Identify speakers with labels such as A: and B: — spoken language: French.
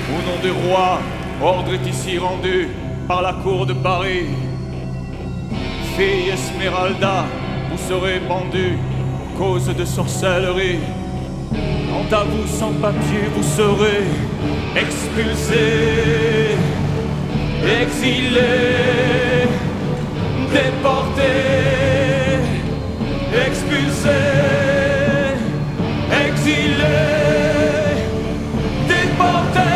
A: Au nom du roi, ordre est ici rendu par la cour de Paris. Fille Esmeralda, vous serez pendue cause de sorcellerie. Quant à vous sans papier, vous serez expulsés, exilés, déportés, expulsés, exilés, déportés.